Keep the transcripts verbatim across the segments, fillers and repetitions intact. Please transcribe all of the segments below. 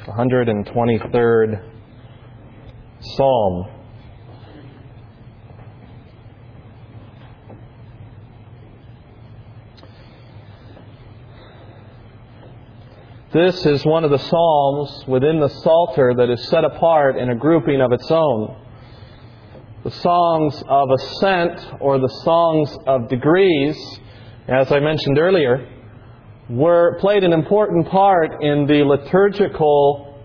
one hundred twenty-third Psalm. This is one of the psalms within the Psalter that is set apart in a grouping of its own. The songs of ascent, or the songs of degrees, as I mentioned earlier, were played an important part in the liturgical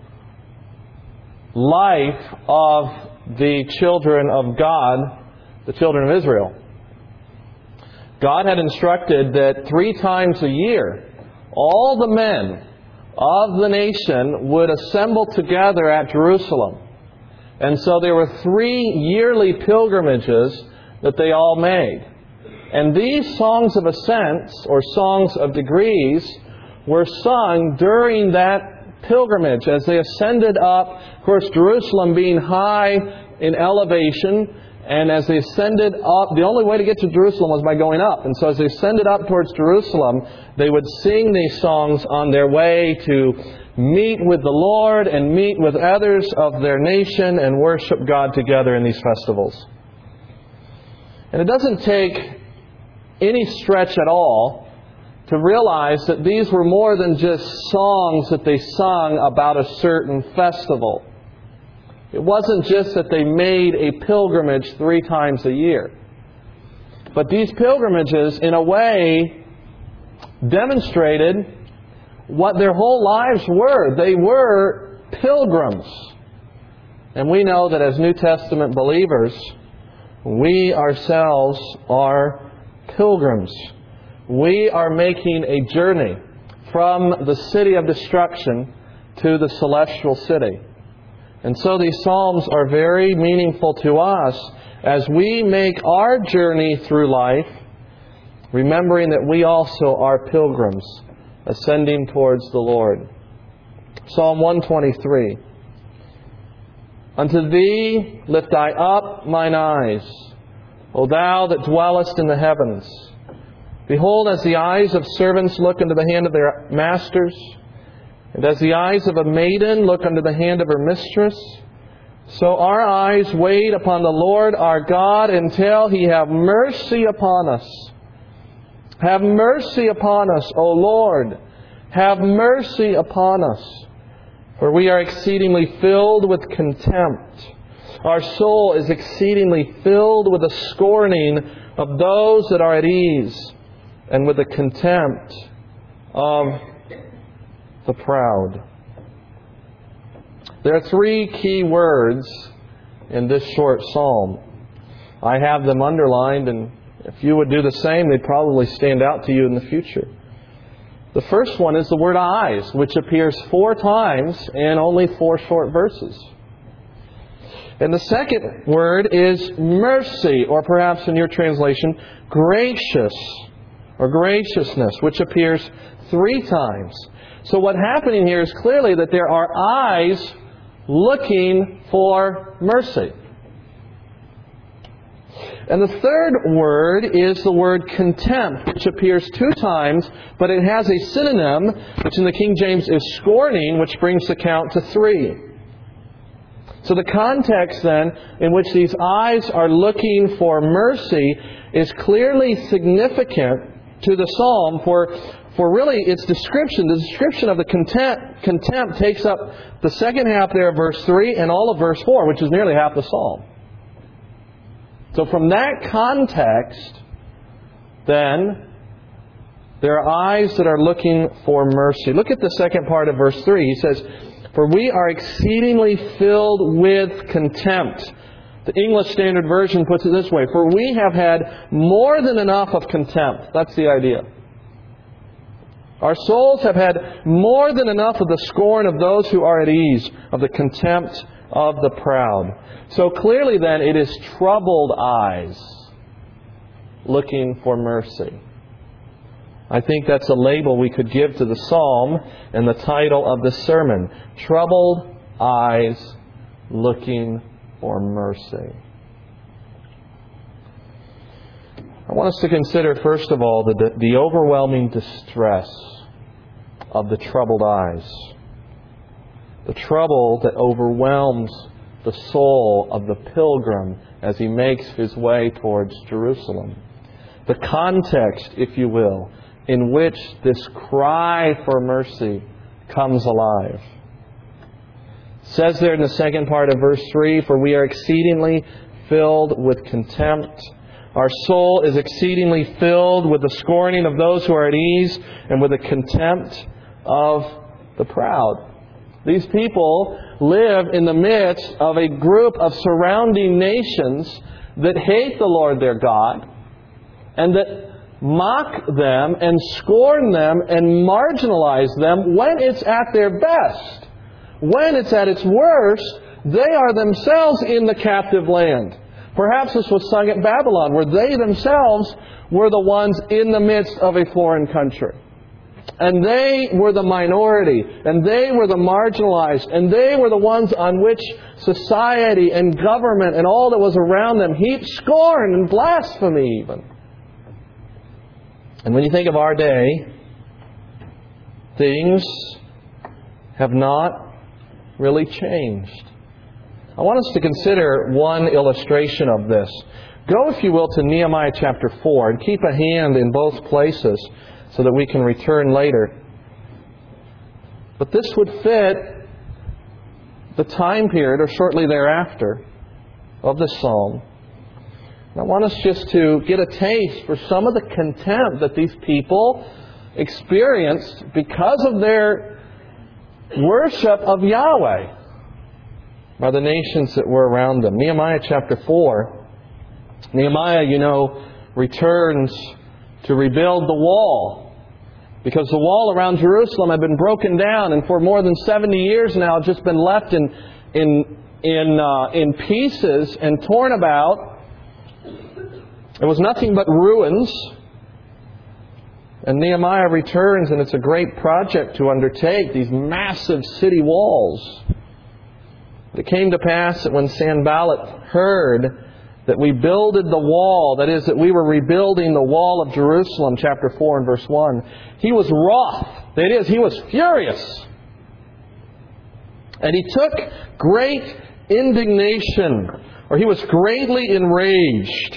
life of the children of God, the children of Israel. God had instructed that three times a year, all the men of the nation would assemble together at Jerusalem. And so there were three yearly pilgrimages that they all made. And these songs of ascent, or songs of degrees, were sung during that pilgrimage as they ascended up. Of course, Jerusalem being high in elevation, and as they ascended up, the only way to get to Jerusalem was by going up. And so as they ascended up towards Jerusalem, they would sing these songs on their way to meet with the Lord and meet with others of their nation and worship God together in these festivals. And it doesn't take any stretch at all to realize that these were more than just songs that they sung about a certain festival. It wasn't just that they made a pilgrimage three times a year. But these pilgrimages, in a way, demonstrated what their whole lives were. They were pilgrims. And we know that as New Testament believers, we ourselves are pilgrims. We are making a journey from the city of destruction to the celestial city. And so these psalms are very meaningful to us as we make our journey through life, remembering that we also are pilgrims ascending towards the Lord. Psalm one twenty-three. Unto Thee lift I up mine eyes, O Thou that dwellest in the heavens. Behold, as the eyes of servants look into the hand of their masters, and as the eyes of a maiden look unto the hand of her mistress, so our eyes wait upon the Lord our God until He have mercy upon us. Have mercy upon us, O Lord. Have mercy upon us. For we are exceedingly filled with contempt. Our soul is exceedingly filled with the scorning of those that are at ease, and with the contempt of the proud. There are three key words in this short psalm. I have them underlined, and if you would do the same, they'd probably stand out to you in the future. The first one is the word eyes, which appears four times in only four short verses. And the second word is mercy, or perhaps in your translation, gracious, or graciousness, which appears three times. So what's happening here is clearly that there are eyes looking for mercy. And the third word is the word contempt, which appears two times, but it has a synonym, which in the King James is scorning, which brings the count to three. So the context then in which these eyes are looking for mercy is clearly significant to the psalm, for For really, its description, the description of the contempt, contempt takes up the second half there of verse three and all of verse four, which is nearly half the psalm. So from that context, then, there are eyes that are looking for mercy. Look at the second part of verse three. He says, For we are exceedingly filled with contempt. The English Standard Version puts it this way, For we have had more than enough of contempt. That's the idea. Our souls have had more than enough of the scorn of those who are at ease, of the contempt of the proud. So clearly then, it is troubled eyes looking for mercy. I think that's a label we could give to the psalm and the title of this sermon. Troubled eyes looking for mercy. I want us to consider, first of all, the, the overwhelming distress of the troubled eyes. the trouble that overwhelms the soul of the pilgrim as he makes his way towards Jerusalem. The context, if you will, in which this cry for mercy comes alive. It says there in the second part of verse three, "For we are exceedingly filled with contempt. Our soul is exceedingly filled with the scorning of those who are at ease and with the contempt of the proud." These people live in the midst of a group of surrounding nations that hate the Lord their God and that mock them and scorn them and marginalize them when it's at their best. When it's at its worst, they are themselves in the captive land. Perhaps this was sung at Babylon, where they themselves were the ones in the midst of a foreign country. And they were the minority, and they were the marginalized, and they were the ones on which society and government and all that was around them heaped scorn and blasphemy even. And when you think of our day, things have not really changed. I want us to consider one illustration of this. Go, if you will, to Nehemiah chapter four and keep a hand in both places so that we can return later. But this would fit the time period, or shortly thereafter, of this psalm. And I want us just to get a taste for some of the contempt that these people experienced because of their worship of Yahweh by the nations that were around them. Nehemiah chapter four. Nehemiah, you know, returns to rebuild the wall, because the wall around Jerusalem had been broken down, and for more than seventy years now had just been left in in in uh, in pieces and torn about. It was nothing but ruins. And Nehemiah returns, and it's a great project to undertake, these massive city walls. It came to pass that when Sanballat heard that we builded the wall, that is, that we were rebuilding the wall of Jerusalem, chapter four and verse one, he was wroth. That is, he was furious. And he took great indignation, or he was greatly enraged.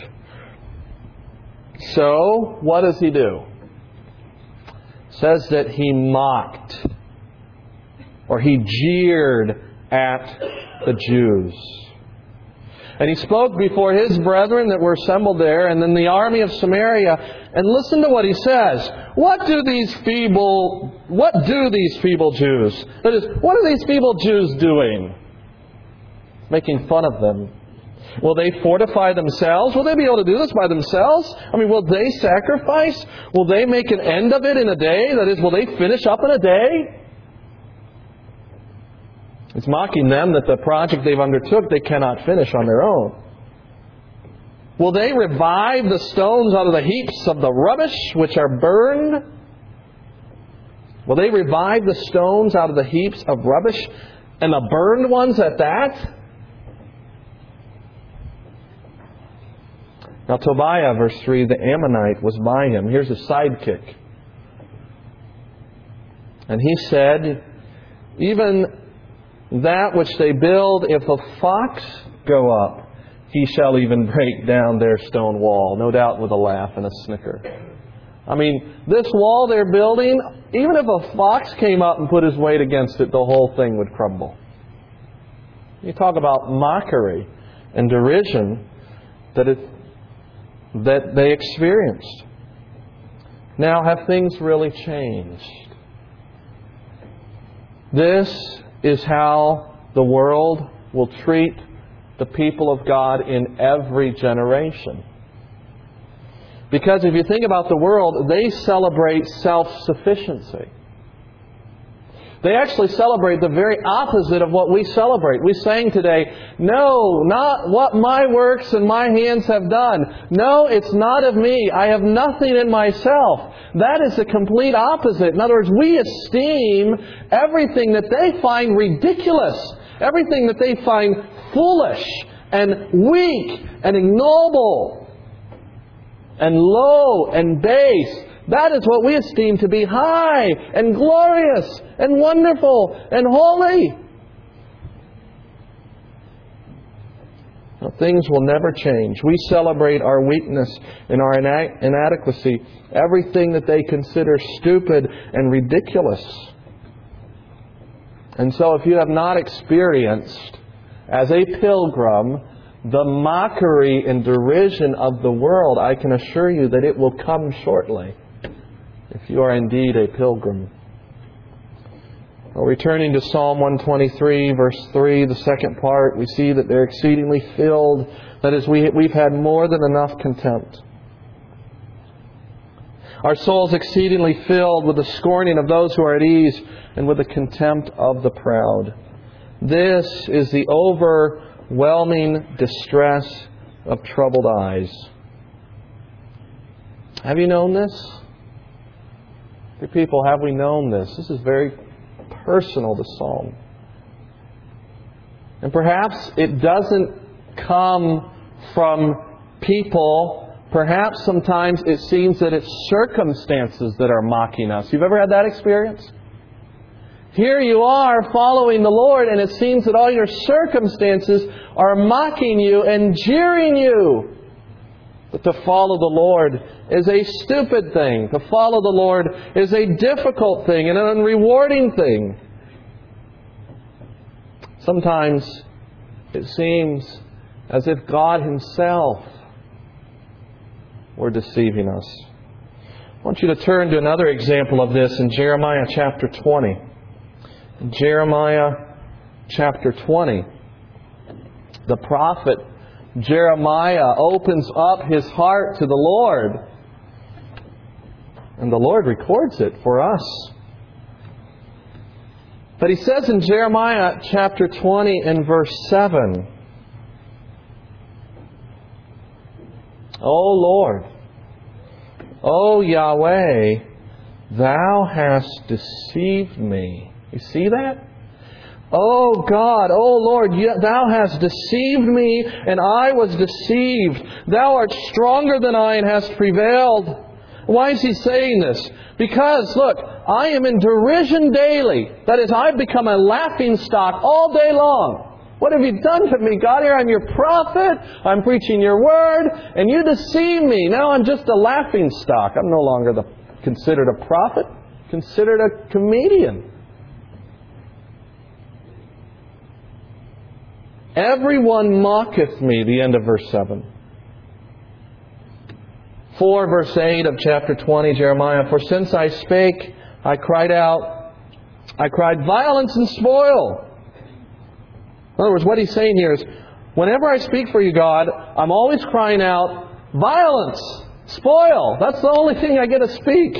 So, what does he do? It says that he mocked, or he jeered at the Jews. And he spoke before his brethren that were assembled there, and then the army of Samaria. And listen to what he says. What do these feeble, what do these feeble Jews? That is, what are these feeble Jews doing? Making fun of them. Will they fortify themselves? Will they be able to do this by themselves? I mean, will they sacrifice? Will they make an end of it in a day? That is, will they finish up in a day? It's mocking them that the project they've undertook they cannot finish on their own. Will they revive the stones out of the heaps of the rubbish which are burned? Will they revive the stones out of the heaps of rubbish, and the burned ones at that? Now Tobiah, verse three, the Ammonite was by him. Here's a sidekick. And he said, even that which they build, if a fox go up, he shall even break down their stone wall. No doubt with a laugh and a snicker. I mean, this wall they're building, even if a fox came up and put his weight against it, the whole thing would crumble. You talk about mockery and derision that it, that they experienced. Now, have things really changed? This is how the world will treat the people of God in every generation. Because if you think about the world, they celebrate self-sufficiency. They actually celebrate the very opposite of what we celebrate. We sang today, no, not what my works and my hands have done. No, it's not of me. I have nothing in myself. That is the complete opposite. In other words, we esteem everything that they find ridiculous, everything that they find foolish and weak and ignoble and low and base. That is what we esteem to be high and glorious and wonderful and holy. Now, things will never change. We celebrate our weakness and our ina- inadequacy, everything that they consider stupid and ridiculous. And so if you have not experienced, as a pilgrim, the mockery and derision of the world, I can assure you that it will come shortly, if you are indeed a pilgrim. Well, returning to Psalm one twenty-three, verse three, the second part, we see that they're exceedingly filled. That is, we, we've had more than enough contempt. Our souls exceedingly filled with the scorning of those who are at ease and with the contempt of the proud. This is the overwhelming distress of troubled eyes. Have you known this? Dear people, have we known this? This is very personal, the psalm. And perhaps it doesn't come from people. Perhaps sometimes it seems that it's circumstances that are mocking us. You've ever had that experience? Here you are following the Lord, and it seems that all your circumstances are mocking you and jeering you. But to follow the Lord is a stupid thing. To follow the Lord is a difficult thing and an unrewarding thing. Sometimes it seems as if God Himself were deceiving us. I want you to turn to another example of this in Jeremiah chapter twenty. In Jeremiah chapter twenty, the prophet Jeremiah opens up his heart to the Lord. And the Lord records it for us. But he says in Jeremiah chapter twenty and verse seven, O Lord, O Yahweh, Thou hast deceived me. You see that? Oh God, oh Lord, Thou hast deceived me, and I was deceived. Thou art stronger than I and hast prevailed. Why is he saying this? Because, look, I am in derision daily. That is, I've become a laughing stock all day long. What have you done to me, God? Here I'm your prophet. I'm preaching your word, and you deceive me. Now I'm just a laughing stock. I'm no longer the, considered a prophet, considered a comedian. Everyone mocketh me, the end of verse seven. four verse eight of chapter twenty, Jeremiah, For since I spake, I cried out, I cried violence and spoil. In other words, what he's saying here is, whenever I speak for you, God, I'm always crying out, violence, spoil. That's the only thing I get to speak.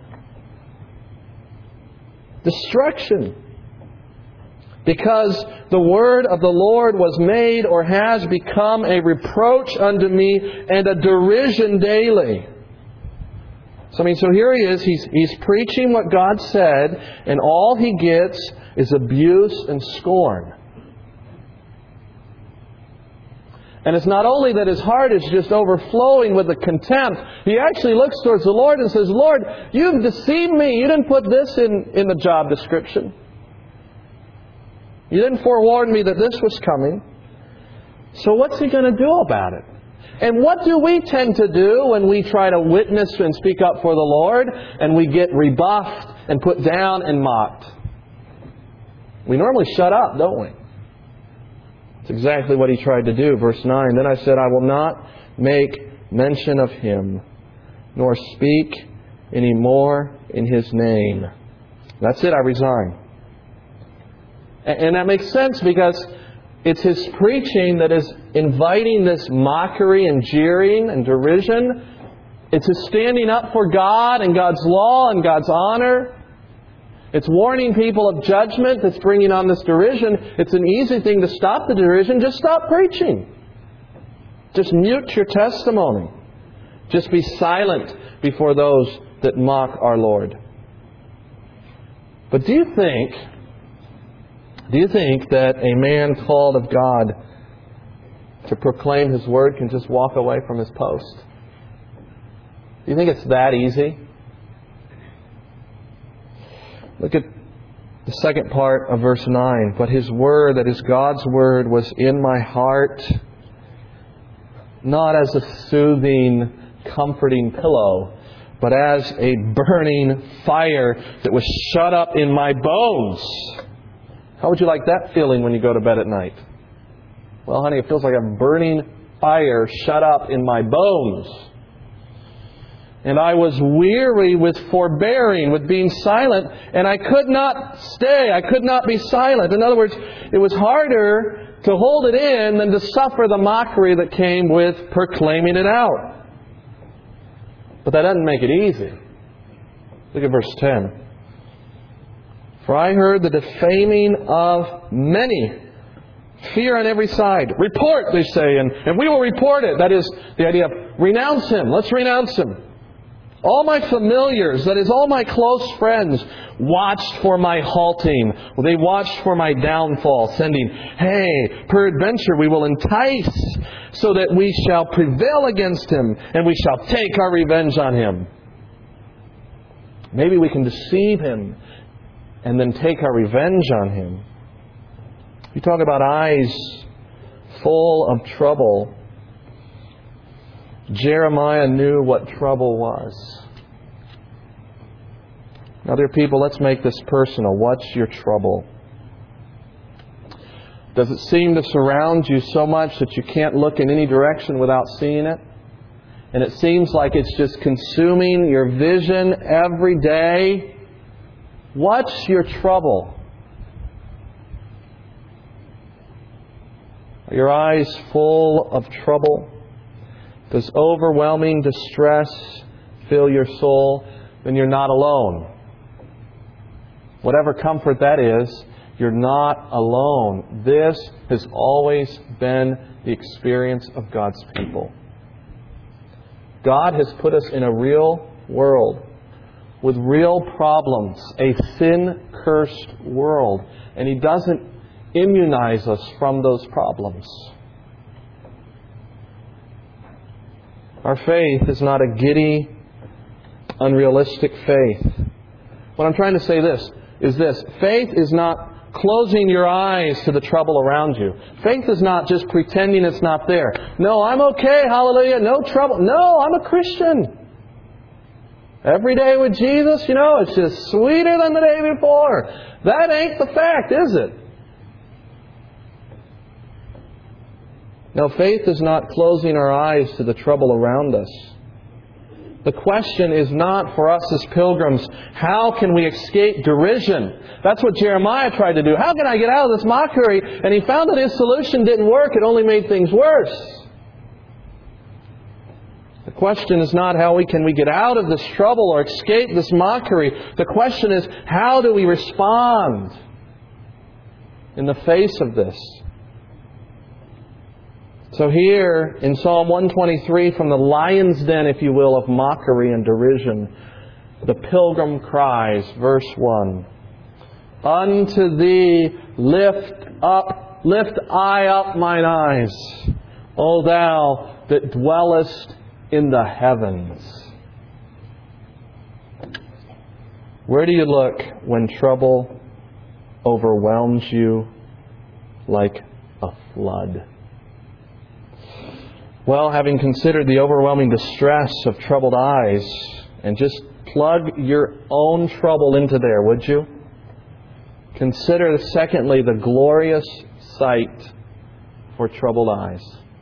Destruction. Because the word of the Lord was made or has become a reproach unto me and a derision daily. So I mean, so here he is, he's, he's preaching what God said, and all he gets is abuse and scorn. And it's not only that his heart is just overflowing with the contempt, he actually looks towards the Lord and says, Lord, you've deceived me. You didn't put this in, in the job description. You didn't forewarn me that this was coming. So what's he going to do about it? And what do we tend to do when we try to witness and speak up for the Lord and we get rebuffed and put down and mocked? We normally shut up, don't we? It's exactly what he tried to do. Verse nine, Then I said, I will not make mention of him, nor speak any more in his name. That's it, I resign. And that makes sense because it's his preaching that is inviting this mockery and jeering and derision. It's his standing up for God and God's law and God's honor. It's warning people of judgment that's bringing on this derision. It's an easy thing to stop the derision. Just stop preaching. Just mute your testimony. Just be silent before those that mock our Lord. But do you think... Do you think that a man called of God to proclaim His Word can just walk away from his post? Do you think it's that easy? Look at the second part of verse nine. But His Word, that is God's Word, was in my heart not as a soothing, comforting pillow, but as a burning fire that was shut up in my bones. How would you like that feeling when you go to bed at night? Well, honey, it feels like a burning fire shut up in my bones. And I was weary with forbearing, with being silent, and I could not stay. I could not be silent. In other words, it was harder to hold it in than to suffer the mockery that came with proclaiming it out. But that doesn't make it easy. Look at verse ten. For I heard the defaming of many. Fear on every side. Report, they say, and, and we will report it. That is the idea of renounce him. Let's renounce him. All my familiars, that is, all my close friends, watched for my halting. They watched for my downfall, sending, hey, peradventure we will entice, so that we shall prevail against him, and we shall take our revenge on him. Maybe we can deceive him, and then take our revenge on him. You talk about eyes full of trouble. Jeremiah knew what trouble was. Now, dear people, let's make this personal. What's your trouble? Does it seem to surround you so much that you can't look in any direction without seeing it? And it seems like it's just consuming your vision every day? What's your trouble? Are your eyes full of trouble? Does overwhelming distress fill your soul? Then you're not alone. Whatever comfort that is, you're not alone. This has always been the experience of God's people. God has put us in a real world with real problems, a sin-cursed world. And He doesn't immunize us from those problems. Our faith is not a giddy, unrealistic faith. What I'm trying to say this is this. Faith is not closing your eyes to the trouble around you. Faith is not just pretending it's not there. No, I'm okay, hallelujah, no trouble. No, I'm a Christian. Every day with Jesus, you know, it's just sweeter than the day before. That ain't the fact, is it? No, faith is not closing our eyes to the trouble around us. The question is not for us as pilgrims, how can we escape derision? That's what Jeremiah tried to do. How can I get out of this mockery? And he found that his solution didn't work. It only made things worse. The question is not how we can we get out of this trouble or escape this mockery. The question is, how do we respond in the face of this? So here in Psalm one twenty-three, from the lion's den, if you will, of mockery and derision, the pilgrim cries, verse one, Unto Thee lift up, lift I up mine eyes, O Thou that dwellest in the heavens. Where do you look when trouble overwhelms you like a flood? Well, having considered the overwhelming distress of troubled eyes, and just plug your own trouble into there, would you? Consider, secondly, the glorious sight for troubled eyes.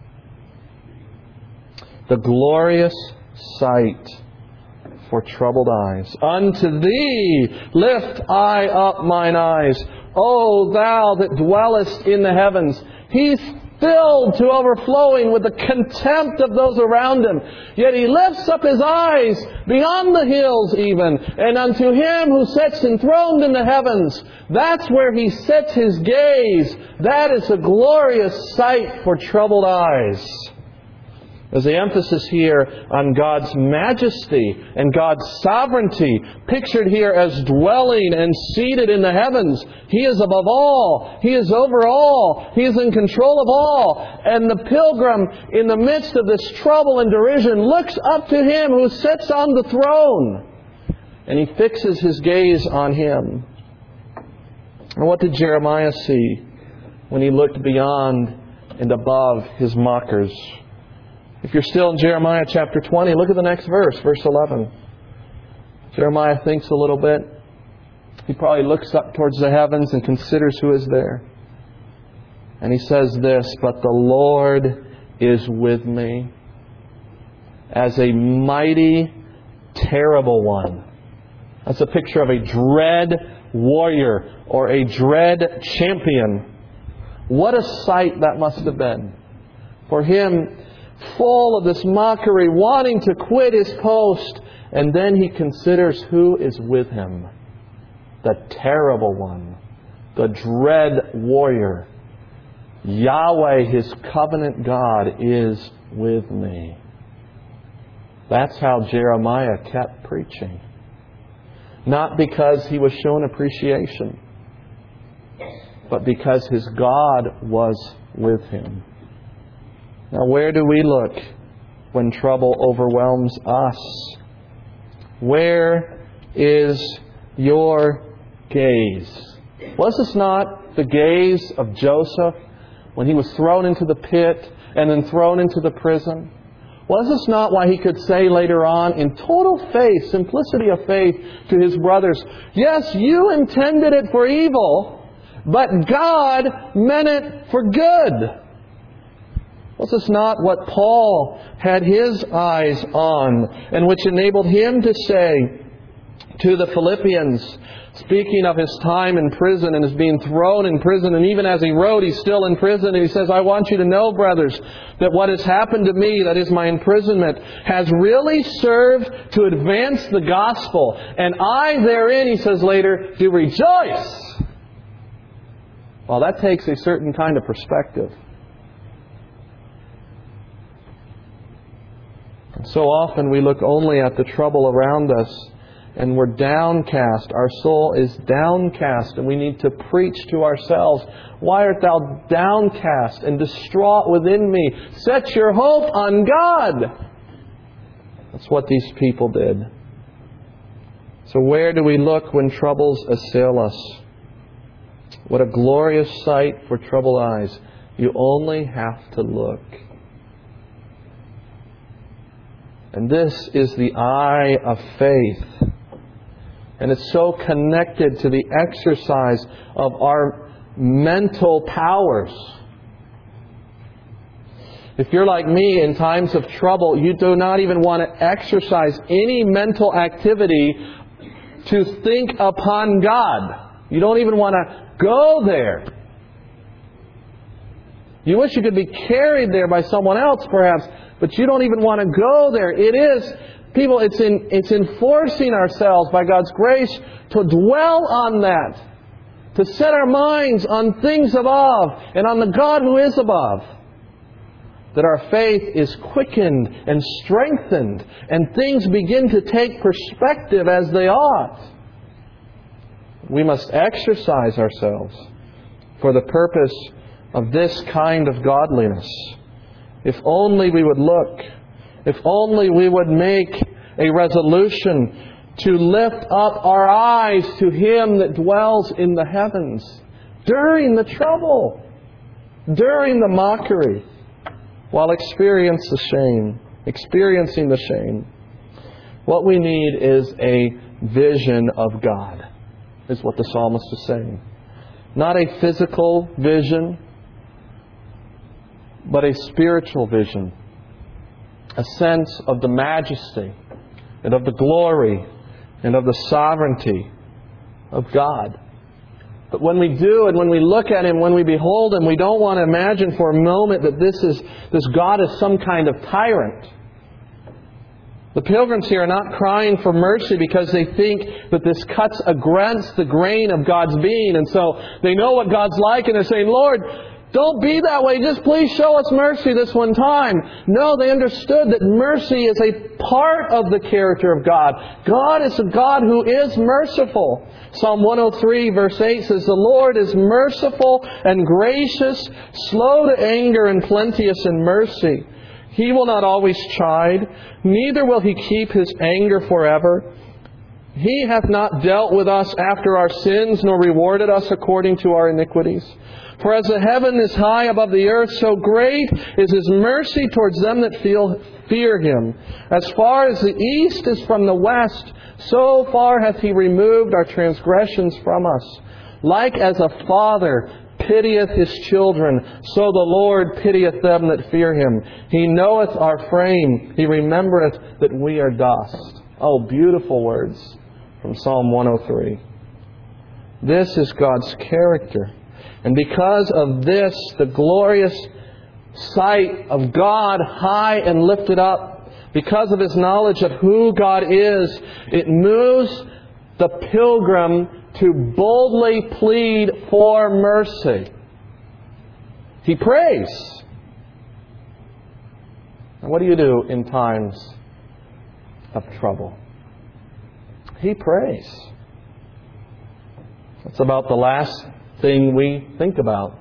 The glorious sight for troubled eyes. Unto Thee lift I up mine eyes, O Thou that dwellest in the heavens. He's filled to overflowing with the contempt of those around him. Yet he lifts up his eyes beyond the hills even, and unto Him who sits enthroned in the heavens. That's where he sets his gaze. That is a glorious sight for troubled eyes. There's the emphasis here on God's majesty and God's sovereignty, pictured here as dwelling and seated in the heavens. He is above all. He is over all. He is in control of all. And the pilgrim, in the midst of this trouble and derision, looks up to Him who sits on the throne. And he fixes his gaze on Him. And what did Jeremiah see when he looked beyond and above his mockers? If you're still in Jeremiah chapter twenty, look at the next verse, verse eleven. Jeremiah thinks a little bit. He probably looks up towards the heavens and considers who is there. And he says this, "But the Lord is with me as a mighty, terrible one." That's a picture of a dread warrior or a dread champion. What a sight that must have been for him, full of this mockery, wanting to quit his post. And then he considers who is with him. The terrible one. The dread warrior. Yahweh, his covenant God, is with me. That's how Jeremiah kept preaching. Not because he was shown appreciation, but because his God was with him. Now, where do we look when trouble overwhelms us? Where is your gaze? Was this not the gaze of Joseph when he was thrown into the pit and then thrown into the prison? Was this not why he could say later on, in total faith, simplicity of faith, to his brothers, "Yes, you intended it for evil, but God meant it for good"? Was this not what Paul had his eyes on, and which enabled him to say to the Philippians, speaking of his time in prison and as being thrown in prison, and even as he wrote, he's still in prison, and he says, "I want you to know, brothers, that what has happened to me, that is my imprisonment, has really served to advance the gospel. And I therein," he says later, "do rejoice." Well, that takes a certain kind of perspective. And so often we look only at the trouble around us, and we're downcast. Our soul is downcast, and we need to preach to ourselves, "Why art thou downcast and distraught within me? Set your hope on God." That's what these people did. So where do we look when troubles assail us? What a glorious sight for troubled eyes. You only have to look. And this is the eye of faith. And it's so connected to the exercise of our mental powers. If you're like me, in times of trouble, you do not even want to exercise any mental activity to think upon God. You don't even want to go there. You wish you could be carried there by someone else, perhaps, but you don't even want to go there. It is, people, it's in it's enforcing ourselves by God's grace to dwell on that, to set our minds on things above and on the God who is above, that our faith is quickened and strengthened and things begin to take perspective as they ought. We must exercise ourselves for the purpose of this kind of godliness. If only we would look, if only we would make a resolution to lift up our eyes to Him that dwells in the heavens during the trouble, during the mockery, while experience the shame, experiencing the shame. What we need is a vision of God, is what the psalmist is saying. Not a physical vision, but a spiritual vision. A sense of the majesty and of the glory and of the sovereignty of God. But when we do and when we look at Him, when we behold Him, we don't want to imagine for a moment that this is this God is some kind of tyrant. The pilgrims here are not crying for mercy because they think that this cuts against the grain of God's being. And so they know what God's like and they're saying, "Lord, don't be that way. Just please show us mercy this one time." No, they understood that mercy is a part of the character of God. God is a God who is merciful. Psalm one oh three verse eight says, "The Lord is merciful and gracious, slow to anger and plenteous in mercy. He will not always chide, neither will He keep His anger forever. He hath not dealt with us after our sins, nor rewarded us according to our iniquities. For as the heaven is high above the earth, so great is His mercy towards them that feel, fear Him. As far as the east is from the west, so far hath He removed our transgressions from us. Like as a father pitieth his children, so the Lord pitieth them that fear Him. He knoweth our frame. He remembereth that we are dust. Oh, beautiful words from Psalm one oh three. This is God's character. And because of this, the glorious sight of God high and lifted up, because of His knowledge of who God is, it moves the pilgrim to boldly plead for mercy. He prays. And what do you do in times of trouble? He prays. That's about the last thing we think about.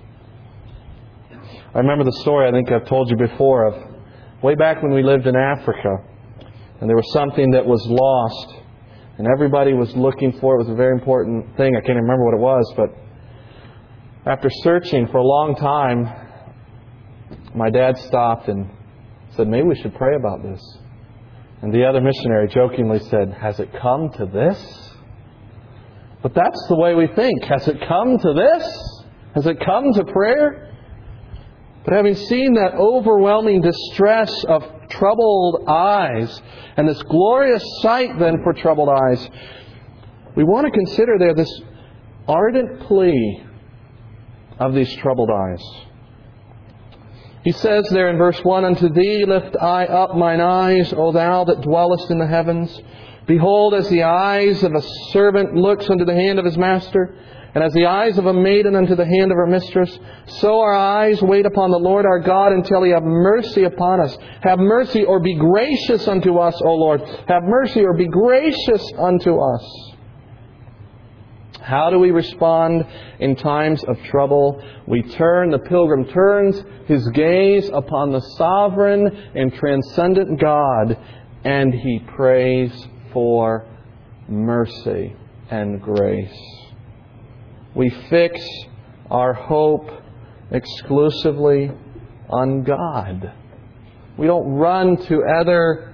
I remember the story I think I've told you before of way back when we lived in Africa, and there was something that was lost, and everybody was looking for it. It was a very important thing. I can't remember what it was, but after searching for a long time, my dad stopped and said, maybe we should pray about this. And the other missionary jokingly said, has it come to this? But that's the way we think. Has it come to this? Has it come to prayer? But having seen that overwhelming distress of troubled eyes, and this glorious sight then for troubled eyes, we want to consider there this ardent plea of these troubled eyes. He says there in verse one, unto Thee lift I up mine eyes, O Thou that dwellest in the heavens. Behold, as the eyes of a servant looks unto the hand of his master, and as the eyes of a maiden unto the hand of her mistress, so our eyes wait upon the Lord our God until He have mercy upon us. Have mercy or be gracious unto us, O Lord. Have mercy or be gracious unto us. How do we respond in times of trouble? We turn, the pilgrim turns his gaze upon the sovereign and transcendent God, and he prays for mercy and grace. We fix our hope exclusively on God. We don't run to other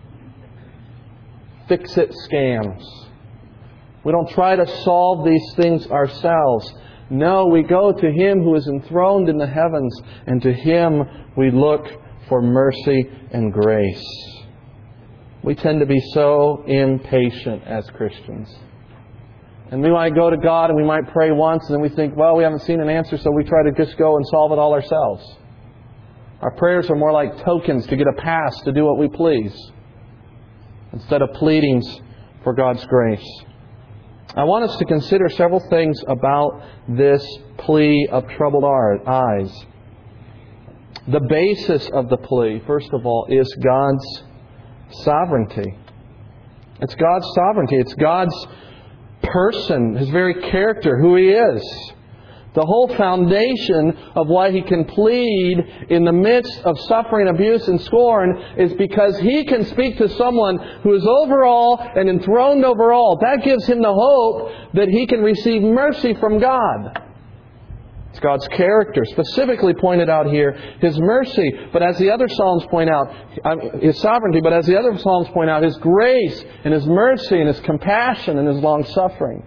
fix-it scams. We don't try to solve these things ourselves. No, we go to Him who is enthroned in the heavens, and to Him we look for mercy and grace. We tend to be so impatient as Christians. And we might go to God and we might pray once, and then we think, well, we haven't seen an answer, so we try to just go and solve it all ourselves. Our prayers are more like tokens to get a pass to do what we please, instead of pleadings for God's grace. I want us to consider several things about this plea of troubled eyes. The basis of the plea, first of all, is God's sovereignty. It's God's sovereignty. It's God's person, His very character, who He is. The whole foundation of why He can plead in the midst of suffering, abuse, and scorn is because He can speak to someone who is over all and enthroned over all. That gives Him the hope that He can receive mercy from God. It's God's character, specifically pointed out here, His mercy, but as the other Psalms point out, His sovereignty, but as the other Psalms point out, His grace and His mercy and His compassion and His long-suffering.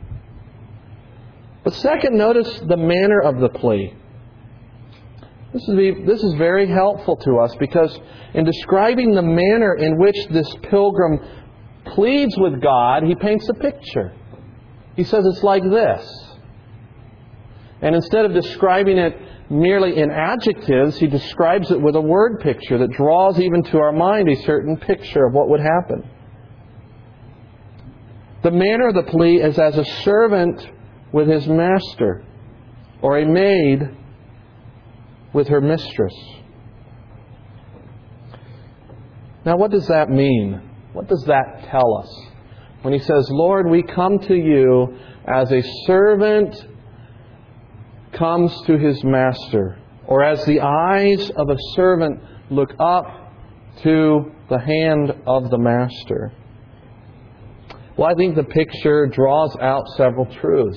But second, notice the manner of the plea. This is, this is very helpful to us because in describing the manner in which this pilgrim pleads with God, he paints a picture. He says it's like this. And instead of describing it merely in adjectives, he describes it with a word picture that draws even to our mind a certain picture of what would happen. The manner of the plea is as a servant with his master, or a maid with her mistress. Now, what does that mean? What does that tell us? When he says, Lord, we come to you as a servant comes to his master, or as the eyes of a servant look up to the hand of the master. Well, I think the picture draws out several truths.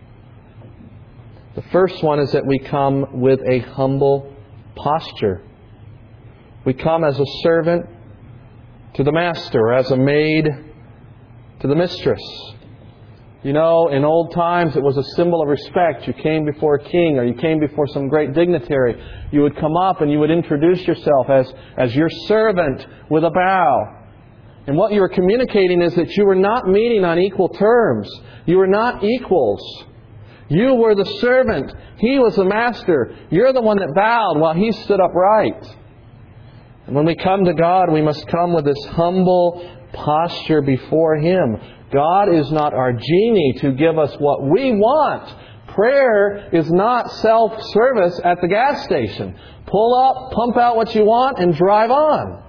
The first one is that we come with a humble posture. We come as a servant to the master, or as a maid to the mistress. You know, in old times it was a symbol of respect. You came before a king, or you came before some great dignitary. You would come up and you would introduce yourself as, as your servant with a bow. And what you were communicating is that you were not meeting on equal terms. You were not equals. You were the servant. He was the master. You're the one that bowed while He stood upright. And when we come to God, we must come with this humble posture before Him. God is not our genie to give us what we want. Prayer is not self-service at the gas station. Pull up, pump out what you want, and drive on.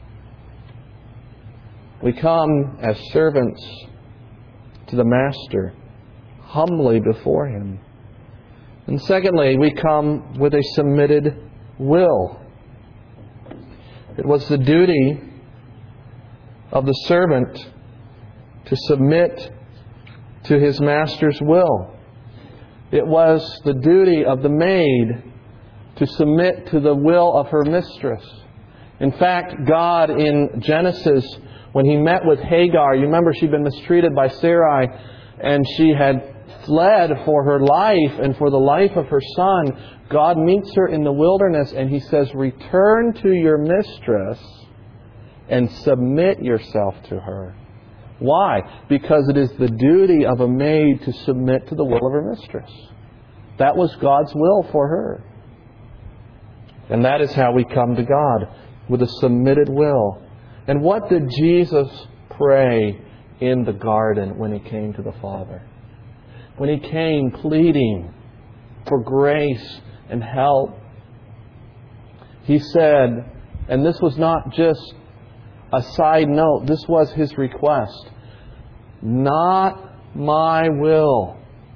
We come as servants to the Master, humbly before Him. And secondly, we come with a submitted will. It was the duty of the servant to submit to his master's will. It was the duty of the maid to submit to the will of her mistress. In fact, God in Genesis, when He met with Hagar, you remember she'd been mistreated by Sarai, and she had fled for her life and for the life of her son. God meets her in the wilderness and He says, return to your mistress and submit yourself to her. Why? Because it is the duty of a maid to submit to the will of her mistress. That was God's will for her. And that is how we come to God, with a submitted will. And what did Jesus pray in the garden when He came to the Father? When He came pleading for grace and help, He said, and this was not just a side note, this was His request, not my will,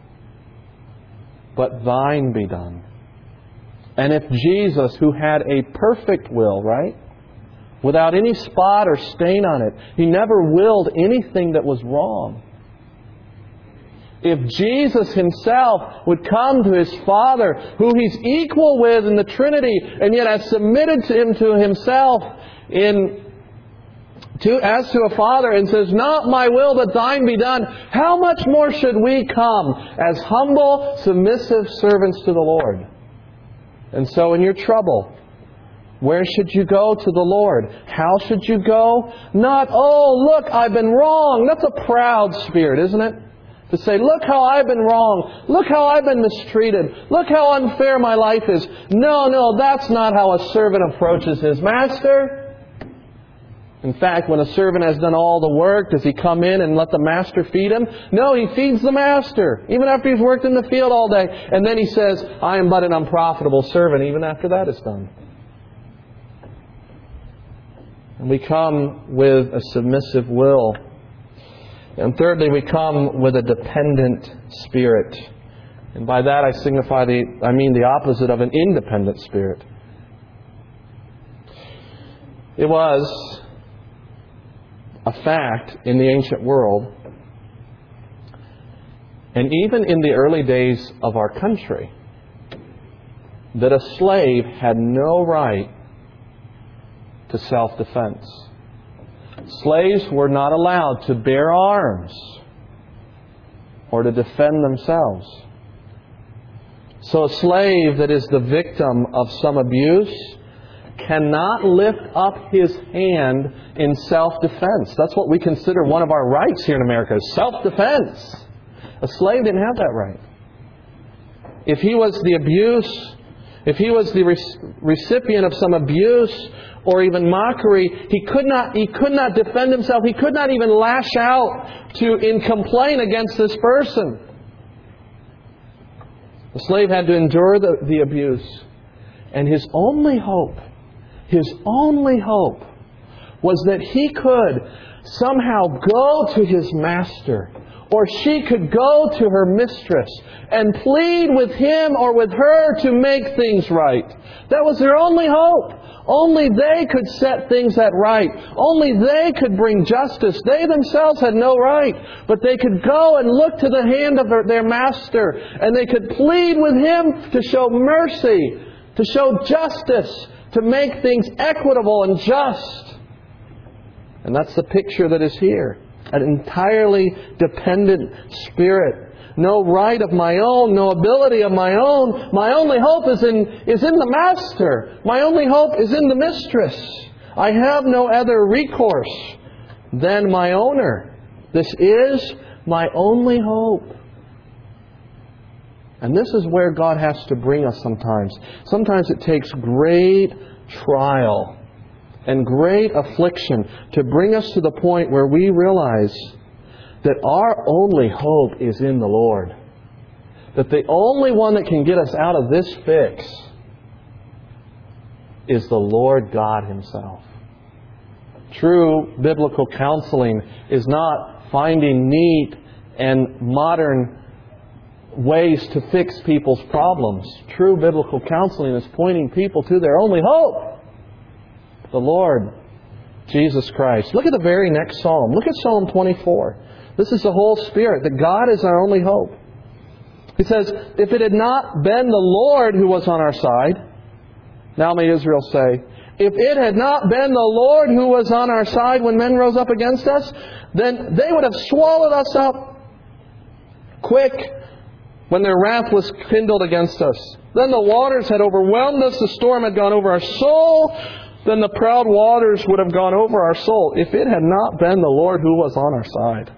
but thine be done. And if Jesus, who had a perfect will, right, without any spot or stain on it, He never willed anything that was wrong. If Jesus Himself would come to His Father, who He's equal with in the Trinity, and yet has submitted to Him to Himself in to as to a Father, and says, not my will but thine be done, how much more should we come as humble, submissive servants to the Lord? And so in your trouble, where should you go to the Lord? How should you go? Not, oh, look, I've been wrong. That's a proud spirit, isn't it? To say, look how I've been wrong. Look how I've been mistreated. Look how unfair my life is. No, no, that's not how a servant approaches his master. In fact, when a servant has done all the work, does he come in and let the master feed him? No, he feeds the master, even after he's worked in the field all day. And then he says, I am but an unprofitable servant, even after that is done. And we come with a submissive will. And thirdly, we come with a dependent spirit. And by that I signify the, I mean the opposite of an independent spirit. It was a fact in the ancient world, and even in the early days of our country, that a slave had no right to self-defense. Slaves were not allowed to bear arms or to defend themselves. So a slave that is the victim of some abuse cannot lift up his hand in self-defense. That's what we consider one of our rights here in America, is self-defense. A slave didn't have that right. If he was the abuse, if he was the re- recipient of some abuse or even mockery, he could not he could not defend himself. He could not even lash out to in complaint against this person. The slave had to endure the, the abuse. And his only hope, his only hope was that he could somehow go to his master Or she could go to her mistress and plead with him or with her to make things right. That was their only hope. Only they could set things at right. Only they could bring justice. They themselves had no right. But they could go and look to the hand of their master, and they could plead with him to show mercy, to show justice, to make things equitable and just. And that's the picture that is here. An entirely dependent spirit. No right of my own, no ability of my own. My only hope is in, is in the master. My only hope is in the mistress. I have no other recourse than my owner. This is my only hope. And this is where God has to bring us sometimes. Sometimes it takes great trial and great affliction to bring us to the point where we realize that our only hope is in the Lord. That the only one that can get us out of this fix is the Lord God Himself. True biblical counseling is not finding neat and modern ways to fix people's problems. True biblical counseling is pointing people to their only hope, the Lord Jesus Christ. Look at the very next psalm. Look at Psalm twenty-four. This is the whole Spirit, that God is our only hope. He says, if it had not been the Lord who was on our side, now may Israel say, if it had not been the Lord who was on our side when men rose up against us, then they would have swallowed us up quick when their wrath was kindled against us. Then the waters had overwhelmed us, the storm had gone over our soul, then the proud waters would have gone over our soul, if it had not been the Lord who was on our side.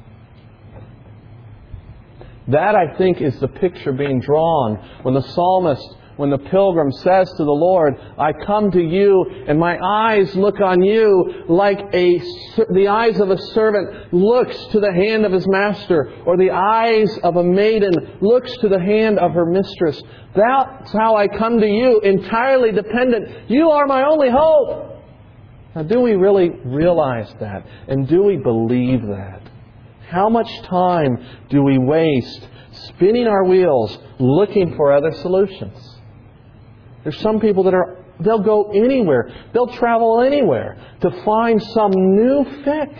That, I think, is the picture being drawn when the psalmist, when the pilgrim says to the Lord, I come to you and my eyes look on you like a, the eyes of a servant looks to the hand of his master, or the eyes of a maiden looks to the hand of her mistress. That's how I come to you, entirely dependent. You are my only hope. Now, do we really realize that? And do we believe that? How much time do we waste spinning our wheels looking for other solutions? There's some people that are, they'll go anywhere. They'll travel anywhere to find some new fix,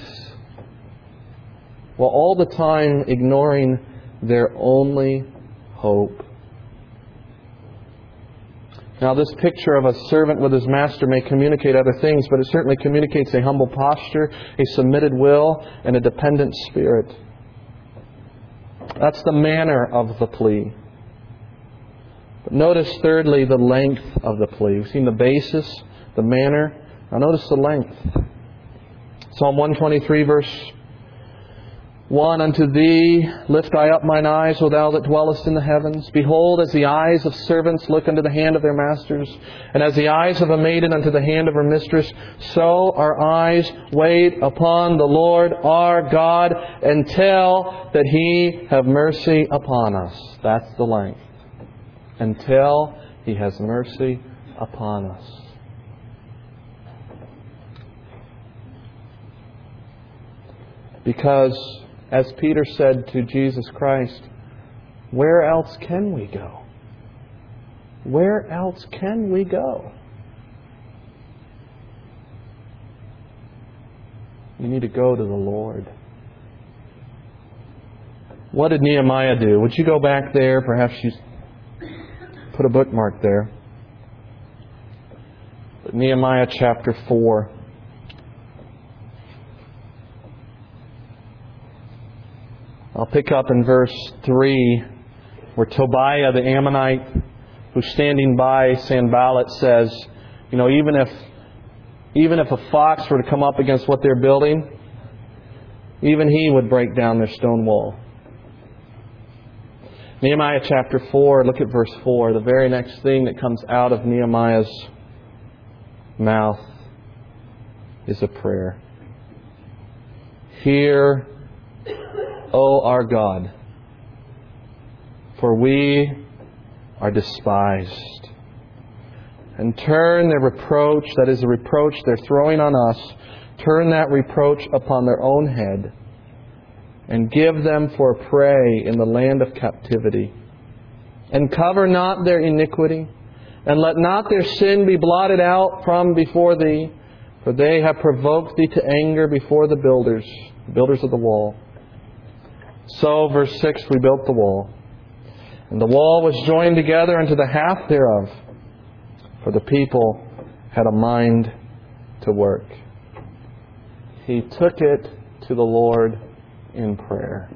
while all the time ignoring their only hope. Now, this picture of a servant with his master may communicate other things, but it certainly communicates a humble posture, a submitted will, and a dependent spirit. That's the manner of the plea. But notice, thirdly, the length of the plea. We've seen the basis, the manner. Now notice the length. Psalm one twenty-three, verse one, unto Thee lift I up mine eyes, O Thou that dwellest in the heavens. Behold, as the eyes of servants look unto the hand of their masters, and as the eyes of a maiden unto the hand of her mistress, so our eyes wait upon the Lord our God, until that He have mercy upon us. That's the length. Until He has mercy upon us. Because, as Peter said to Jesus Christ, where else can we go? Where else can we go? You need to go to the Lord. What did Nehemiah do? Would you go back there? Perhaps you put a bookmark there. Nehemiah chapter four. I'll pick up in verse three, where Tobiah the Ammonite, who's standing by Sanballat, says, you know, even if even if a fox were to come up against what they're building, even he would break down their stone wall. Nehemiah chapter four, look at verse four. The very next thing that comes out of Nehemiah's mouth is a prayer. Hear, O our God, for we are despised. And turn their reproach, that is the reproach they're throwing on us, turn that reproach upon their own head. and give them for prey in the land of captivity. And cover not their iniquity, and let not their sin be blotted out from before Thee, for they have provoked Thee to anger before the builders, the builders of the wall. So, verse six, we built the wall. And the wall was joined together unto the half thereof, for the people had a mind to work. He took it to the Lord in prayer.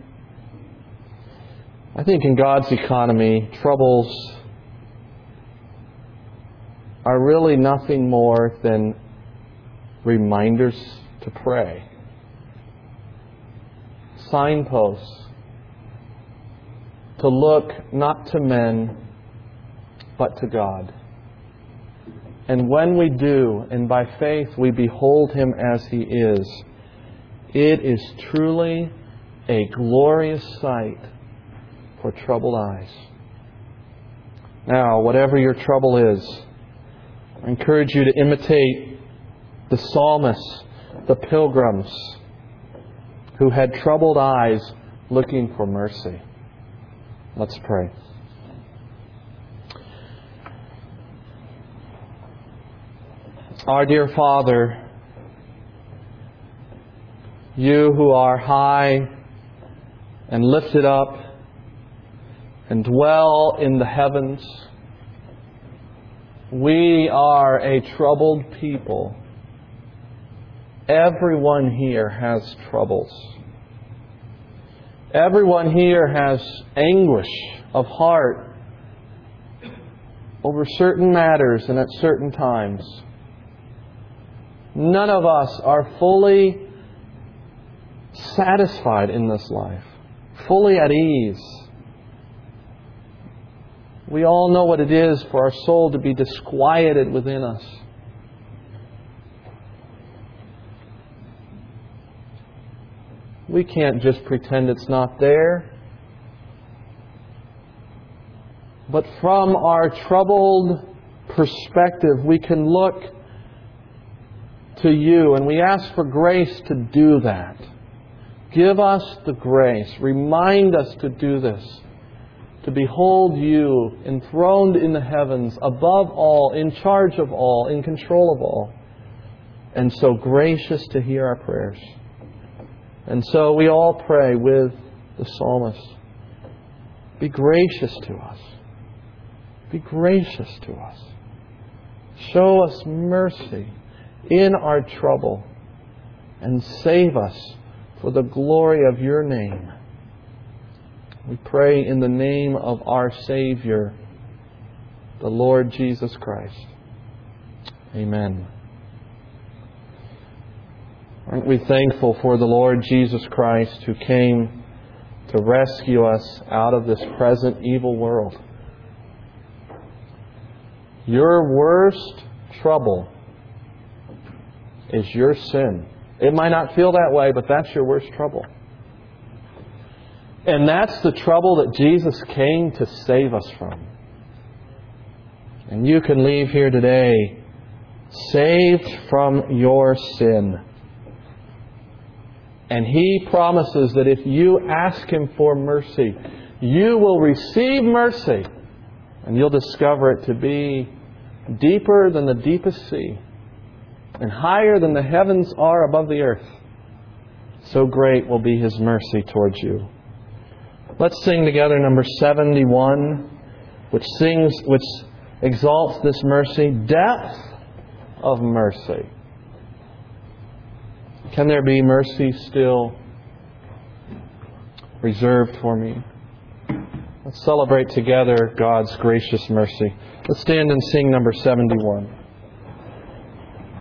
I think in God's economy, troubles are really nothing more than reminders to pray. Signposts to look not to men, but to God. And when we do, and by faith we behold Him as He is, it is truly a glorious sight for troubled eyes. Now, whatever your trouble is, I encourage you to imitate the psalmists, the pilgrims, who had troubled eyes looking for mercy. Let's pray. Our dear Father, You who are high and lifted up and dwell in the heavens, we are a troubled people. Everyone here has troubles. Everyone here has anguish of heart over certain matters and at certain times. None of us are fully satisfied in this life, fully at ease. We all know what it is for our soul to be disquieted within us. We can't just pretend it's not there. But from our troubled perspective, we can look to You, and we ask for grace to do that. Give us the grace. Remind us to do this. To behold You enthroned in the heavens, above all, in charge of all, in control of all, and so gracious to hear our prayers. And so we all pray with the psalmist. Be gracious to us. Be gracious to us. Show us mercy in our trouble and save us for the glory of Your name. We pray in the name of our Savior, the Lord Jesus Christ. Amen. Aren't we thankful for the Lord Jesus Christ who came to rescue us out of this present evil world? Your worst trouble is your sin. It might not feel that way, but that's your worst trouble. And that's the trouble that Jesus came to save us from. And you can leave here today saved from your sin. And He promises that if you ask Him for mercy, you will receive mercy. And you'll discover it to be deeper than the deepest sea, and higher than the heavens are above the earth. So great will be His mercy towards you. Let's sing together number seventy-one, which sings, which exalts this mercy, depth of mercy. Can there be mercy still reserved for me? Let's celebrate together God's gracious mercy. Let's stand and sing number seventy-one.